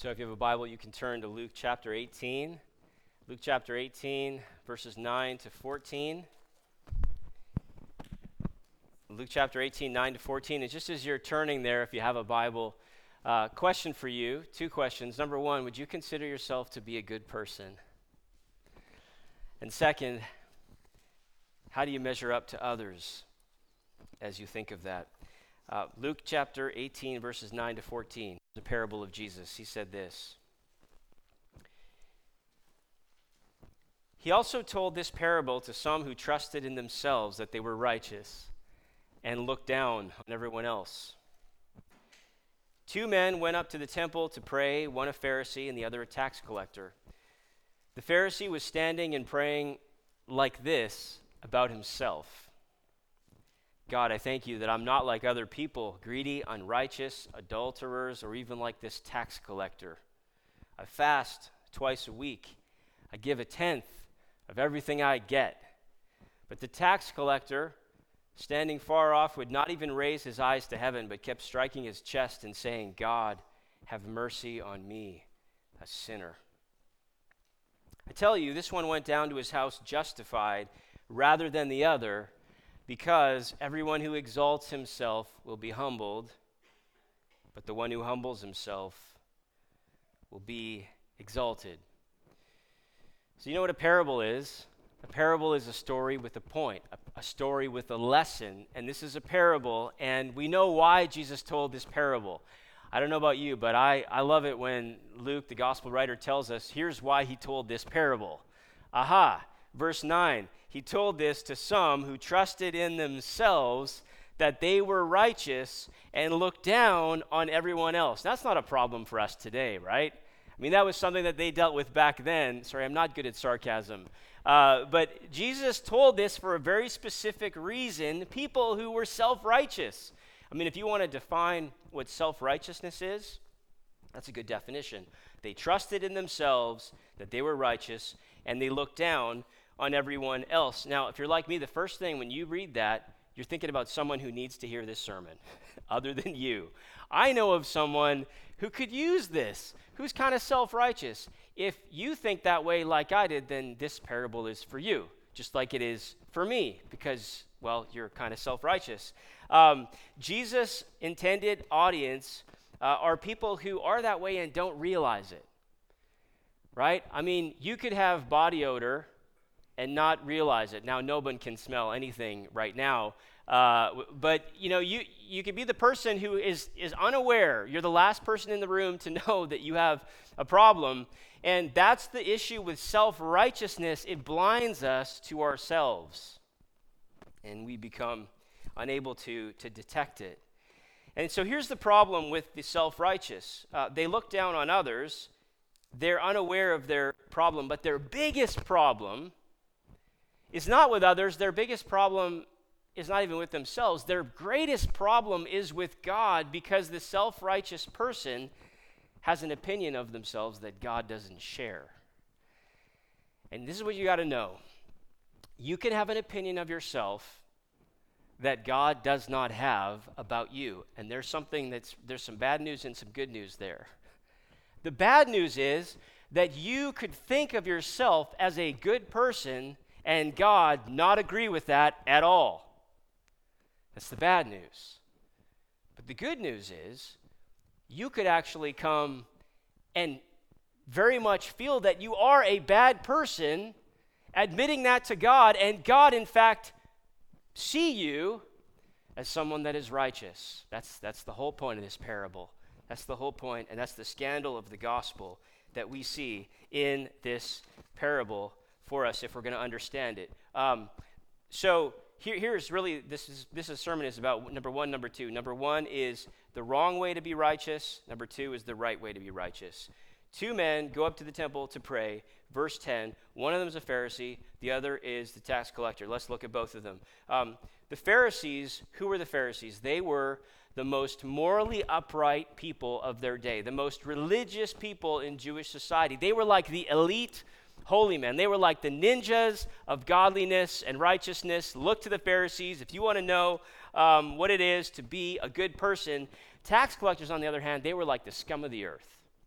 So if you have a Bible, you can turn to Luke chapter 18. Luke chapter 18, verses 9 to 14. Luke chapter 18, 9 to 14. And just as you're turning there, if you have a Bible, question for you, two questions. Number one, would you consider yourself to be a good person? And second, how do you measure up to others as you think of that? Luke chapter 18, verses 9 to 14, the parable of Jesus. He said this. He also told this parable to some who trusted in themselves that they were righteous and looked down on everyone else. Two men went up to the temple to pray, one a Pharisee and the other a tax collector. The Pharisee was standing and praying like this about himself. God, I thank you that I'm not like other people, greedy, unrighteous, adulterers, or even like this tax collector. I fast twice a week. I give a tenth of everything I get. But the tax collector, standing far off, would not even raise his eyes to heaven, but kept striking his chest and saying, God, have mercy on me, a sinner. I tell you, this one went down to his house justified rather than the other, because everyone who exalts himself will be humbled, but the one who humbles himself will be exalted. So you know what a parable is? A parable is a story with a point, a story with a lesson, and this is a parable, and we know why Jesus told this parable. I don't know about you, but I love it when Luke, the gospel writer, tells us, here's why he told this parable. Aha, verse 9. He told this to some who trusted in themselves that they were righteous and looked down on everyone else. That's not a problem for us today, right? I mean, that was something that they dealt with back then. Sorry, I'm not good at sarcasm. But Jesus told this for a very specific reason, people who were self-righteous. I mean, if you want to define what self-righteousness is, that's a good definition. They trusted in themselves that they were righteous, and they looked down on everyone else. Now, if you're like me, the first thing when you read that, you're thinking about someone who needs to hear this sermon, other than you. I know of someone who could use this, who's kind of self-righteous. If you think that way like I did, then this parable is for you, just like it is for me, because, well, you're kind of self-righteous. Jesus' intended audience are people who are that way and don't realize it, right? I mean, you could have body odor and not realize it. Now, no one can smell anything right now, but you know, you could be the person who is unaware. You're the last person in the room to know that you have a problem, and that's the issue with self-righteousness. It blinds us to ourselves, and we become unable to detect it. And so here's the problem with the self-righteous. They look down on others. They're unaware of their problem, but their biggest problem is not with others. Their biggest problem is not even with themselves. Their greatest problem is with God, because the self-righteous person has an opinion of themselves that God doesn't share. And this is what you got to know. You can have an opinion of yourself that God does not have about you. And there's some bad news and some good news there. The bad news is that you could think of yourself as a good person and God not agree with that at all. That's the bad news. But the good news is you could actually come and very much feel that you are a bad person, admitting that to God, and God, in fact, see you as someone that is righteous. That's the whole point of this parable. That's the whole point, and that's the scandal of the gospel that we see in this parable for us if we're going to understand it. So here's really, this sermon is about number one, number two. Number one is the wrong way to be righteous. Number two is the right way to be righteous. Two men go up to the temple to pray. Verse 10, one of them is a Pharisee, the other is the tax collector. Let's look at both of them. The Pharisees, who were the Pharisees? They were the most morally upright people of their day, the most religious people in Jewish society. They were like the elite holy men. They were like the ninjas of godliness and righteousness. Look to the Pharisees. If you want to know what it is to be a good person, tax collectors, on the other hand, they were like the scum of the earth.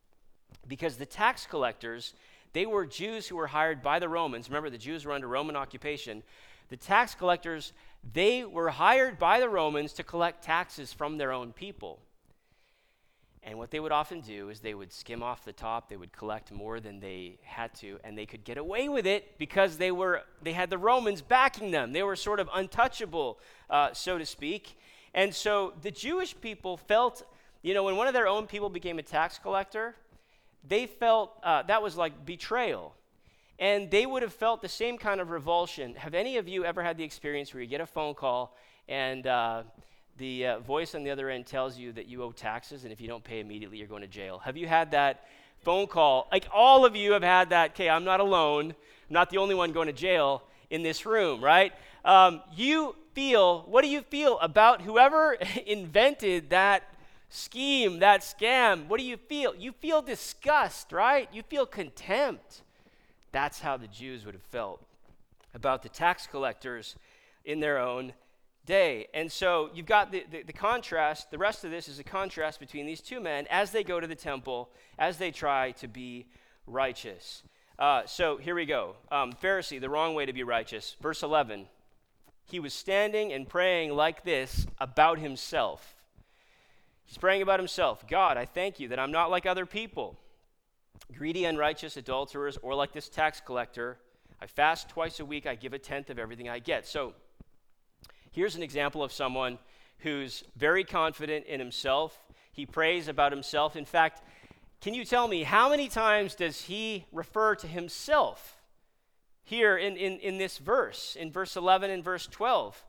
because the tax collectors, they were Jews who were hired by the Romans. Remember, the Jews were under Roman occupation. The tax collectors, they were hired by the Romans to collect taxes from their own people. And what they would often do is they would skim off the top. They would collect more than they had to, and they could get away with it because they had the Romans backing them. They were sort of untouchable, so to speak. And so the Jewish people felt, when one of their own people became a tax collector, they felt that was like betrayal. And they would have felt the same kind of revulsion. Have any of you ever had the experience where you get a phone call and the voice on the other end tells you that you owe taxes, and if you don't pay immediately, you're going to jail? Have you had that phone call? Like, all of you have had that. Okay, I'm not alone. I'm not the only one going to jail in this room, right? What do you feel about whoever invented that scheme, that scam? What do you feel? You feel disgust, right? You feel contempt. That's how the Jews would have felt about the tax collectors in their own day. And so you've got the contrast. The rest of this is a contrast between these two men as they go to the temple, as they try to be righteous. So here we go. Pharisee, the wrong way to be righteous. Verse 11, he was standing and praying like this about himself. He's praying about himself. God, I thank you that I'm not like other people, greedy, unrighteous, adulterers, or like this tax collector. I fast twice a week. I give a tenth of everything I get. So here's an example of someone who's very confident in himself. He prays about himself. In fact, can you tell me how many times does he refer to himself here in this verse, in verse 11 and verse 12?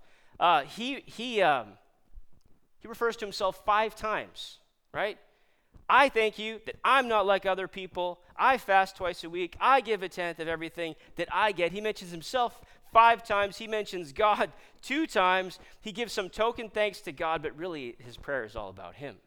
He refers to himself 5 times, right? I thank you that I'm not like other people. I fast twice a week. I give a tenth of everything that I get. He mentions himself 5 times. He mentions God 2 times. He gives some token thanks to God, but really his prayer is all about him.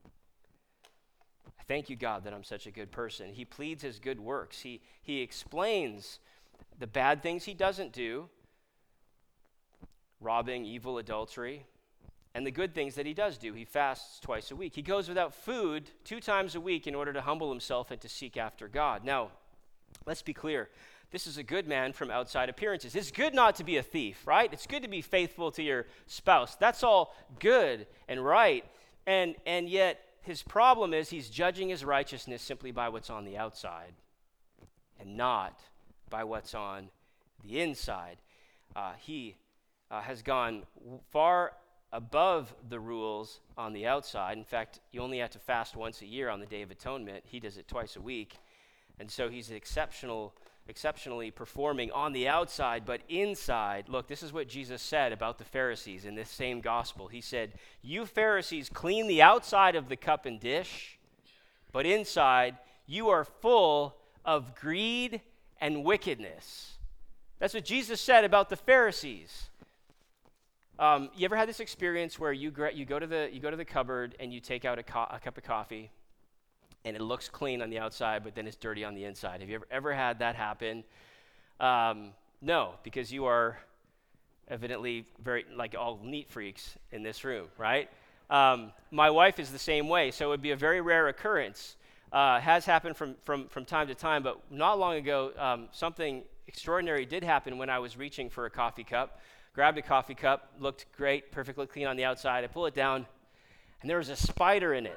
I thank you, God, that I'm such a good person. He pleads his good works. He explains the bad things he doesn't do, robbing, evil, adultery, and the good things that he does do. He fasts twice a week. He goes without food 2 times a week in order to humble himself and to seek after God. Now, let's be clear. This is a good man from outside appearances. It's good not to be a thief, right? It's good to be faithful to your spouse. That's all good and right. And yet his problem is he's judging his righteousness simply by what's on the outside and not by what's on the inside. He has gone far above the rules on the outside. In fact, you only have to fast once a year on the Day of Atonement. He does it twice a week. And so he's exceptionally performing on the outside, but inside, look, this is what Jesus said about the Pharisees in this same gospel. He said, you Pharisees clean the outside of the cup and dish, but inside you are full of greed and wickedness. That's what Jesus said about the Pharisees. You ever had this experience where you go to the cupboard and you take out a cup of coffee, and it looks clean on the outside, but then it's dirty on the inside? Have you ever had that happen? No, because you are evidently very all neat freaks in this room, right? My wife is the same way, so it would be a very rare occurrence. Has happened from time to time, but not long ago, something extraordinary did happen when I was reaching for a coffee cup. Grabbed a coffee cup, looked great, perfectly clean on the outside. I pull it down, and there was a spider in it.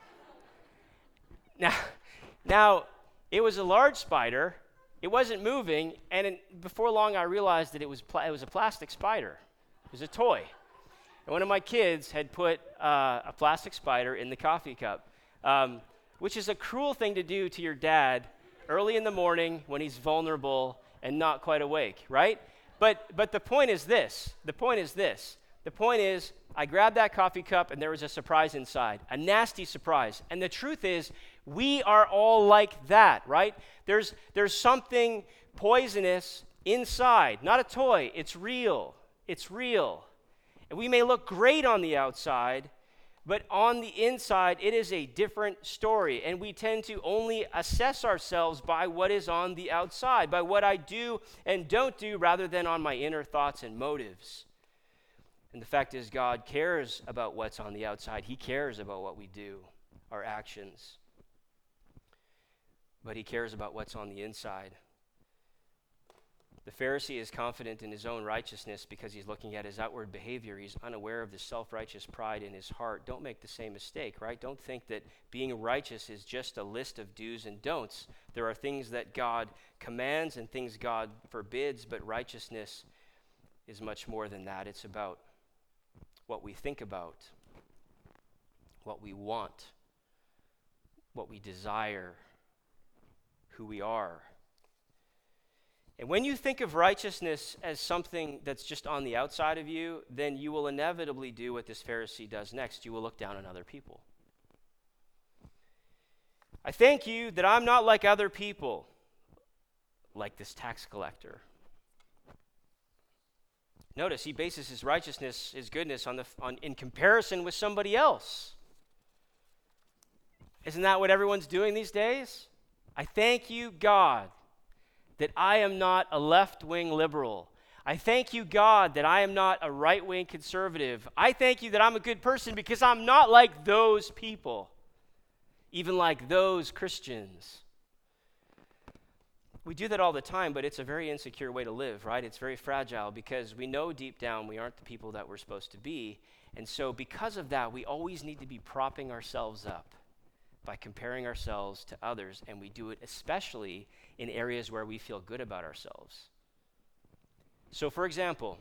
Now, it was a large spider. It wasn't moving, and before long, I realized that it was a plastic spider. It was a toy. And one of my kids had put a plastic spider in the coffee cup, which is a cruel thing to do to your dad early in the morning when he's vulnerable and not quite awake, right? But the point is this. The point is I grabbed that coffee cup and there was a surprise inside, a nasty surprise. And the truth is, we are all like that, right? There's something poisonous inside, not a toy. It's real. It's real. And we may look great on the outside, but on the inside, it is a different story. And we tend to only assess ourselves by what is on the outside, by what I do and don't do, rather than on my inner thoughts and motives. And the fact is, God cares about what's on the outside. He cares about what we do, our actions. but he cares about what's on the inside. The Pharisee is confident in his own righteousness because he's looking at his outward behavior. He's unaware of the self-righteous pride in his heart. Don't make the same mistake, right? Don't think that being righteous is just a list of do's and don'ts. There are things that God commands and things God forbids, but righteousness is much more than that. It's about what we think about, what we want, what we desire, who we are. And when you think of righteousness as something that's just on the outside of you, then you will inevitably do what this Pharisee does next. You will look down on other people. I thank you that I'm not like other people, like this tax collector. Notice he bases his righteousness, his goodness, in comparison with somebody else. Isn't that what everyone's doing these days? I thank you, God, that I am not a left-wing liberal. I thank you, God, that I am not a right-wing conservative. I thank you that I'm a good person because I'm not like those people, even like those Christians. We do that all the time, but it's a very insecure way to live, right? It's very fragile because we know deep down we aren't the people that we're supposed to be. And so because of that, we always need to be propping ourselves up by comparing ourselves to others, and we do it especially in areas where we feel good about ourselves. So, for example,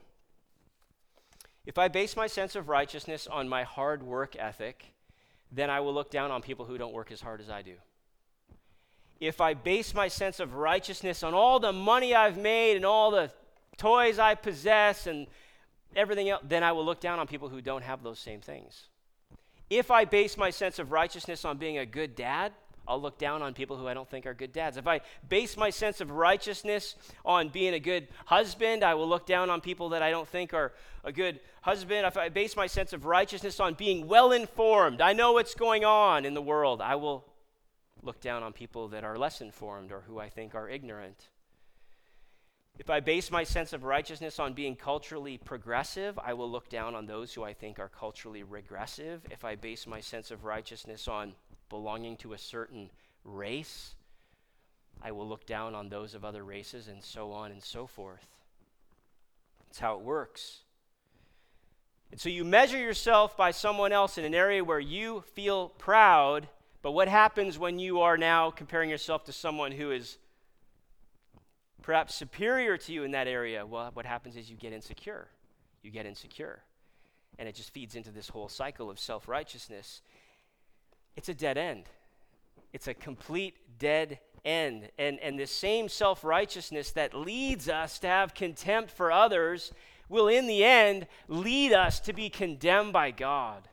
if I base my sense of righteousness on my hard work ethic, then I will look down on people who don't work as hard as I do. If I base my sense of righteousness on all the money I've made and all the toys I possess and everything else, then I will look down on people who don't have those same things. If I base my sense of righteousness on being a good dad, I'll look down on people who I don't think are good dads. If I base my sense of righteousness on being a good husband, I will look down on people that I don't think are a good husband. If I base my sense of righteousness on being well-informed, I know what's going on in the world, I will look down on people that are less informed or who I think are ignorant. If I base my sense of righteousness on being culturally progressive, I will look down on those who I think are culturally regressive. If I base my sense of righteousness on belonging to a certain race, I will look down on those of other races, and so on and so forth. That's how it works. And so you measure yourself by someone else in an area where you feel proud, but what happens when you are now comparing yourself to someone who is perhaps superior to you in that area? Well, what happens is you get insecure. You get insecure. And it just feeds into this whole cycle of self-righteousness. It's a dead end. It's a complete dead end. And this same self-righteousness that leads us to have contempt for others will in the end lead us to be condemned by God.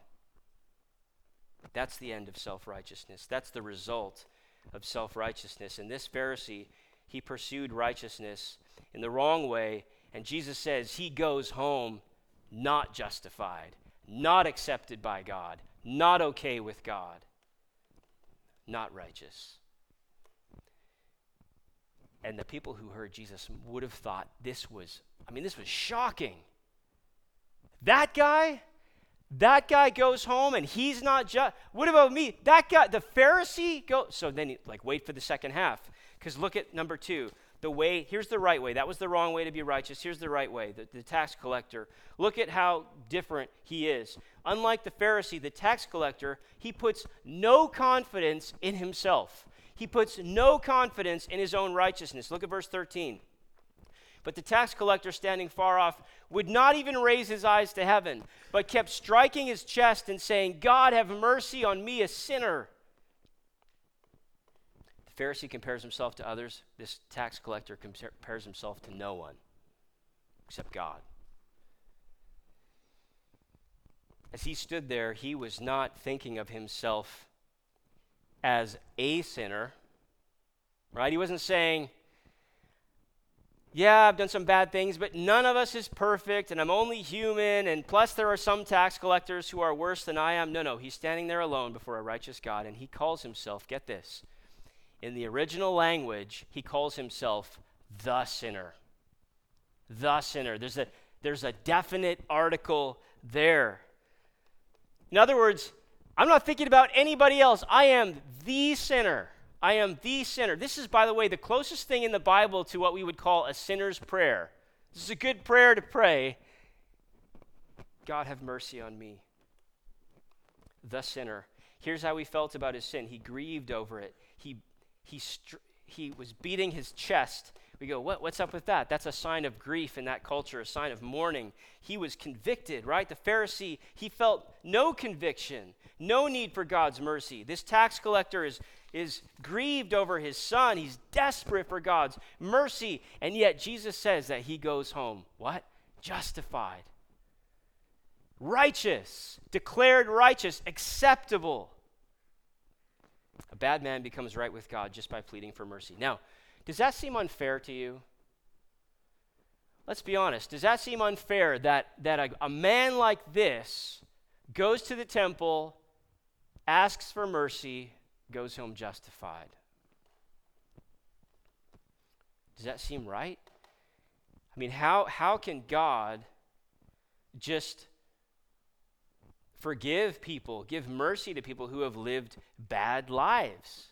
That's the end of self-righteousness. That's the result of self-righteousness. And this Pharisee, he pursued righteousness in the wrong way, and Jesus says he goes home not justified, not accepted by God, not okay with God, not righteous. And the people who heard Jesus would have thought this was shocking. That guy goes home and he's not just. What about me? That guy, the Pharisee, So then, wait for the second half. Because look at number 2. The way, here's the right way. That was the wrong way to be righteous. Here's the right way, the tax collector. Look at how different he is. Unlike the Pharisee, the tax collector, he puts no confidence in himself. He puts no confidence in his own righteousness. Look at verse 13. But the tax collector, standing far off, would not even raise his eyes to heaven, but kept striking his chest and saying, God, have mercy on me, a sinner. The Pharisee compares himself to others. This tax collector compares himself to no one except God. As he stood there, he was not thinking of himself as a sinner, right? He wasn't saying, yeah, I've done some bad things, but none of us is perfect, and I'm only human, and plus there are some tax collectors who are worse than I am. No, he's standing there alone before a righteous God, and he calls himself, get this, in the original language, he calls himself the sinner. The sinner. There's a definite article there. In other words, I'm not thinking about anybody else. I am the sinner. I am the sinner. This is, by the way, the closest thing in the Bible to what we would call a sinner's prayer. This is a good prayer to pray. God, have mercy on me, the sinner. Here's how he felt about his sin. He grieved over it. He was beating his chest. We go, what's up with that? That's a sign of grief in that culture, a sign of mourning. He was convicted, right? The Pharisee, he felt no conviction, no need for God's mercy. This tax collector is grieved over his son. He's desperate for God's mercy. And yet Jesus says that he goes home. What? Justified. Righteous. Declared righteous. Acceptable. A bad man becomes right with God just by pleading for mercy. Now, does that seem unfair to you? Let's be honest. Does that seem unfair that a man like this goes to the temple, asks for mercy, goes home justified? Does that seem right? I mean, how can God just forgive people, give mercy to people who have lived bad lives?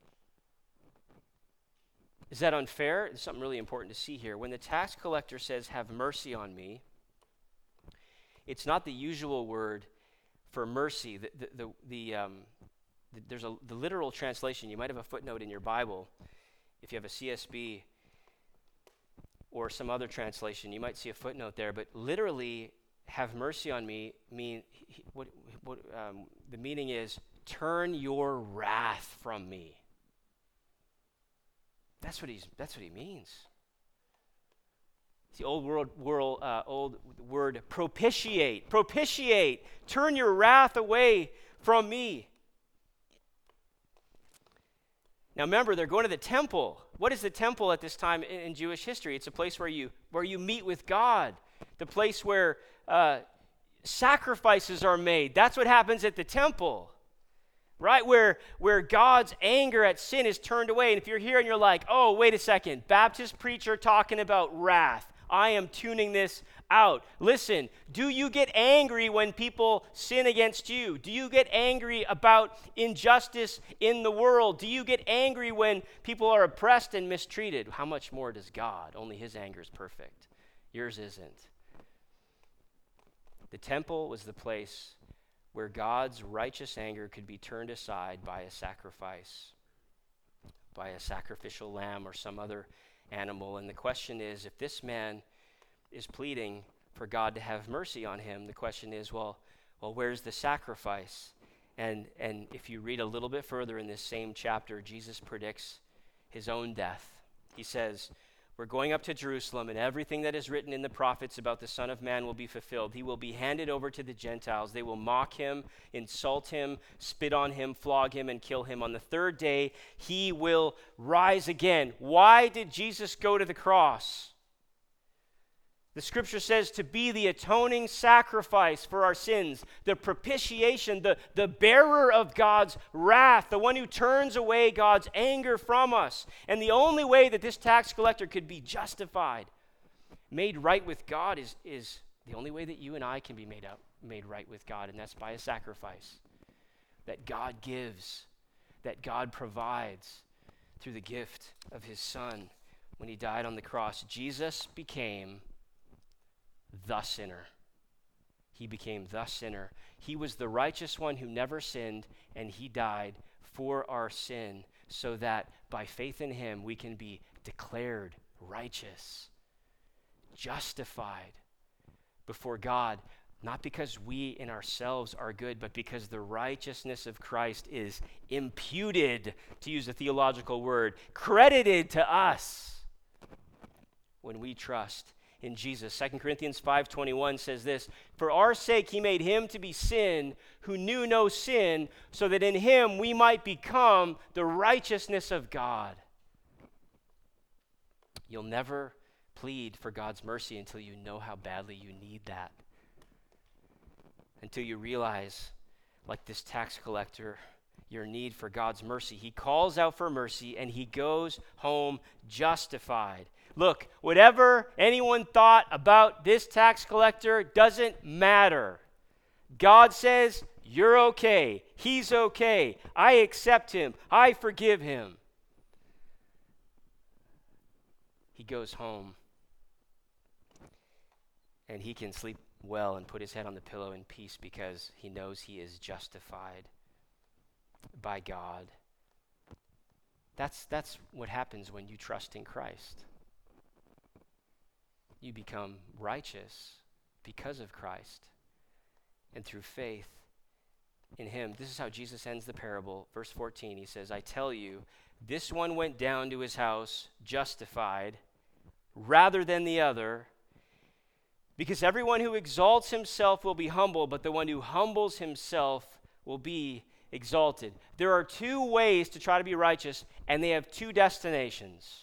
Is that unfair? There's something really important to see here. When the tax collector says, have mercy on me, it's not the usual word for mercy. There's the literal translation. You might have a footnote in your Bible. If you have a CSB or some other translation, you might see a footnote there. But literally, have mercy on me mean the meaning is turn your wrath from me. That's what he means. It's the old word propitiate. Propitiate. Turn your wrath away from me. Now remember, they're going to the temple. What is the temple at this time in Jewish history? It's a place where you meet with God. The place where sacrifices are made. That's what happens at the temple. Right? Where God's anger at sin is turned away. And if you're here and you're like, oh, wait a second, Baptist preacher talking about wrath. I am tuning this out. Listen, do you get angry when people sin against you? Do you get angry about injustice in the world? Do you get angry when people are oppressed and mistreated? How much more does God? Only his anger is perfect. Yours isn't. The temple was the place where God's righteous anger could be turned aside by a sacrifice, by a sacrificial lamb or some other animal. And the question is, if this man is pleading for God to have mercy on him, the question is, well, where's the sacrifice? And if you read a little bit further in this same chapter, Jesus predicts his own death. He says, we're going up to Jerusalem, and everything that is written in the prophets about the Son of Man will be fulfilled. He will be handed over to the Gentiles. They will mock him, insult him, spit on him, flog him, and kill him. On the third day, he will rise again. Why did Jesus go to the cross? The scripture says to be the atoning sacrifice for our sins, the propitiation, the bearer of God's wrath, the one who turns away God's anger from us. And the only way that this tax collector could be justified, made right with God, is the only way that you and I can be made right with God, and that's by a sacrifice that God gives, that God provides through the gift of his Son when he died on the cross. Jesus became the sinner. He became the sinner. He was the righteous one who never sinned, and he died for our sin so that by faith in him we can be declared righteous, justified before God, not because we in ourselves are good, but because the righteousness of Christ is imputed, to use a theological word, credited to us when we trust in Jesus. 2 Corinthians 5:21 says this, for our sake he made him to be sin who knew no sin, so that in him we might become the righteousness of God. You'll never plead for God's mercy until you know how badly you need that. Until you realize, like this tax collector, your need for God's mercy. He calls out for mercy and he goes home justified. Look, whatever anyone thought about this tax collector doesn't matter. God says, you're okay. He's okay. I accept him. I forgive him. he goes home and he can sleep well and put his head on the pillow in peace because he knows he is justified by God. That's what happens when you trust in Christ. You become righteous because of Christ and through faith in him. This is how Jesus ends the parable. Verse 14, he says, I tell you, this one went down to his house justified rather than the other, because everyone who exalts himself will be humbled, but the one who humbles himself will be exalted. There are two ways to try to be righteous, and they have two destinations.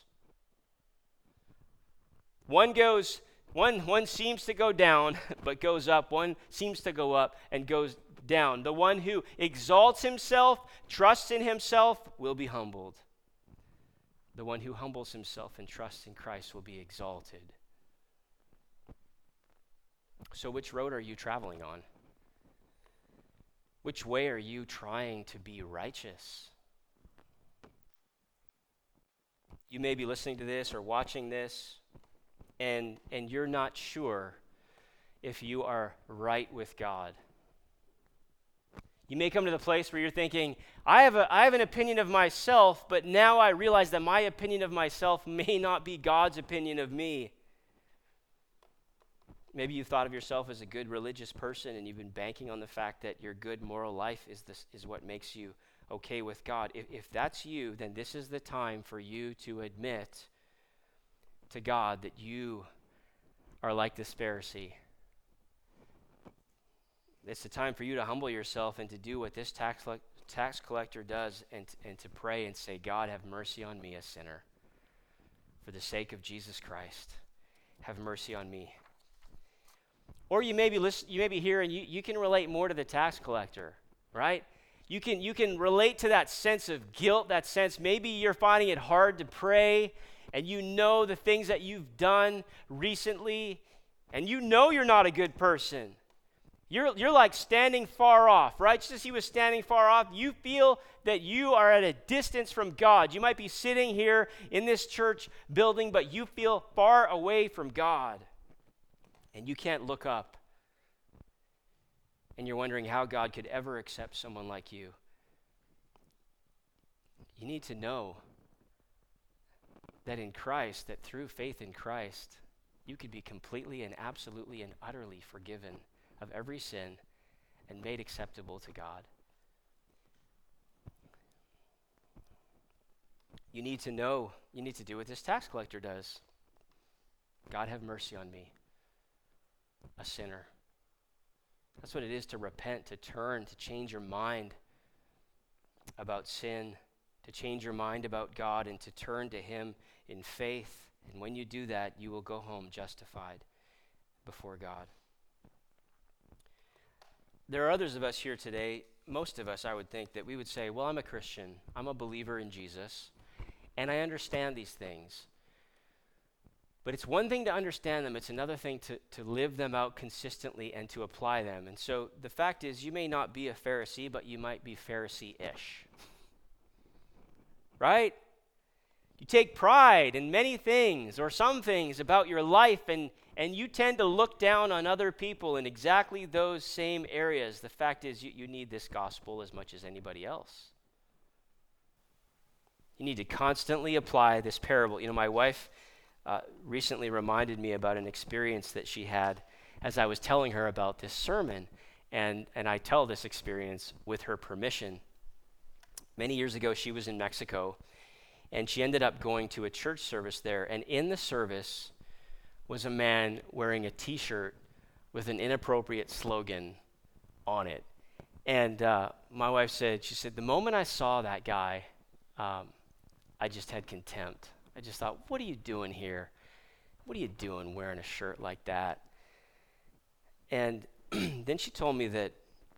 One seems to go down, but goes up. One seems to go up and goes down. The one who exalts himself, trusts in himself, will be humbled. The one who humbles himself and trusts in Christ will be exalted. So which road are you traveling on? Which way are you trying to be righteous? You may be listening to this or watching this, and you're not sure if you are right with God. You may come to the place where you're thinking, I have an opinion of myself, but now I realize that my opinion of myself may not be God's opinion of me. Maybe you've thought of yourself as a good religious person, and you've been banking on the fact that your good moral life is what makes you okay with God. If that's you, then this is the time for you to admit to God that you are like this Pharisee. It's the time for you to humble yourself and to do what this tax collector does, and to pray and say, God, have mercy on me, a sinner. For the sake of Jesus Christ, have mercy on me. Or you may be here and you can relate more to the tax collector, right? You can relate to that sense of guilt, that sense maybe you're finding it hard to pray, and you know the things that you've done recently, and you know you're not a good person. You're like standing far off, right? Just as he was standing far off, you feel that you are at a distance from God. You might be sitting here in this church building, but you feel far away from God. And you can't look up. And you're wondering how God could ever accept someone like you. You need to know that in Christ, that through faith in Christ, you could be completely and absolutely and utterly forgiven of every sin and made acceptable to God. You need to know, you need to do what this tax collector does. God, have mercy on me, a sinner. That's what it is to repent, to turn, to change your mind about sin, to change your mind about God, and to turn to him in faith. And when you do that, you will go home justified before God. There are others of us here today, most of us I would think, that we would say, well, I'm a Christian, I'm a believer in Jesus, and I understand these things. But it's one thing to understand them, it's another thing to live them out consistently and to apply them. And so the fact is, you may not be a Pharisee, but you might be Pharisee-ish. Right? You take pride in many things or some things about your life, and you tend to look down on other people in exactly those same areas. The fact is, you need this gospel as much as anybody else. You need to constantly apply this parable. You know, my wife recently reminded me about an experience that she had as I was telling her about this sermon, and I tell this experience with her permission. Many years ago, she was in Mexico, and she ended up going to a church service there, and in the service was a man wearing a t-shirt with an inappropriate slogan on it. And my wife said, the moment I saw that guy, I just had contempt. I just thought, what are you doing here? What are you doing wearing a shirt like that? And then she told me that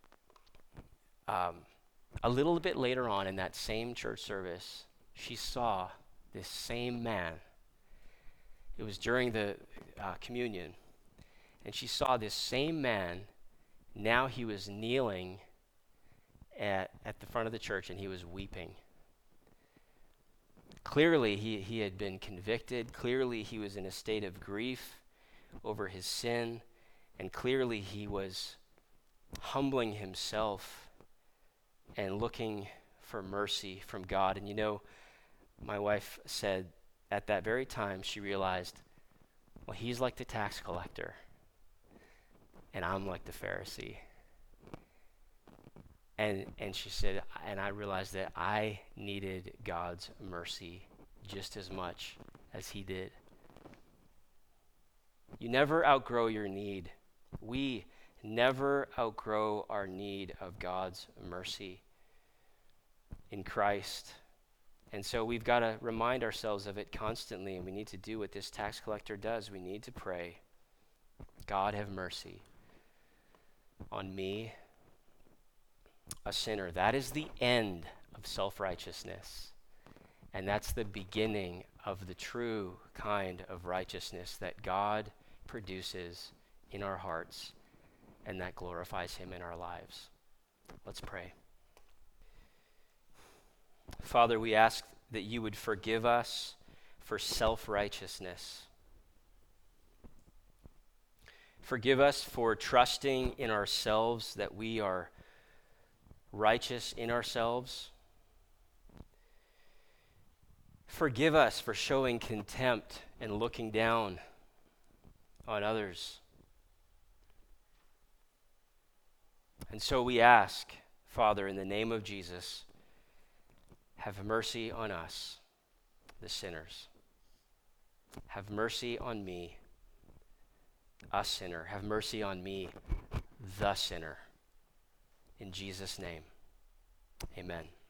a little bit later on in that same church service, she saw this same man. It was during the communion. And she saw this same man. Now he was kneeling at the front of the church, and he was weeping. Clearly, he had been convicted. Clearly, he was in a state of grief over his sin. And clearly, he was humbling himself and looking for mercy from God. And you know, my wife said at that very time, she realized, well, he's like the tax collector, and I'm like the Pharisee. And she said, and I realized that I needed God's mercy just as much as he did. You never outgrow your need. We never outgrow our need of God's mercy in Christ. And so we've got to remind ourselves of it constantly, and we need to do what this tax collector does. We need to pray, God, have mercy on me, a sinner. That is the end of self-righteousness. And that's the beginning of the true kind of righteousness that God produces in our hearts and that glorifies him in our lives. Let's pray. Father, we ask that you would forgive us for self-righteousness. Forgive us for trusting in ourselves that we are righteous in ourselves. Forgive us for showing contempt and looking down on others. And so we ask, Father, in the name of Jesus, have mercy on us, the sinners. Have mercy on me, a sinner. Have mercy on me, the sinner. In Jesus' name, amen.